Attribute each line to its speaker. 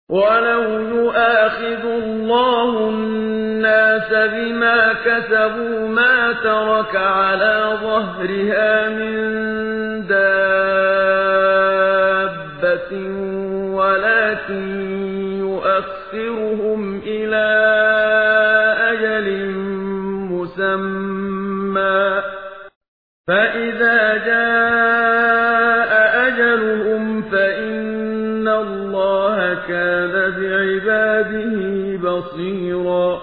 Speaker 1: وَلَوْ يُؤَاخِذُ اللَّهُ النَّاسَ بِمَا كَسَبُوا مَا تَرَكَ عَلَىٰ ظَهْرِهَا مِن دَابَّةٍ وَلَٰكِن يُؤَخِّرُهُمْ إِلَىٰ أَجَلٍ مُّسَمًّى ۖ فَإِذَا جَاءَ أَجَلُهُمْ فَإِنَّ اللَّهَ كَانَ بِعِبَادِهِ بَصِيرًا.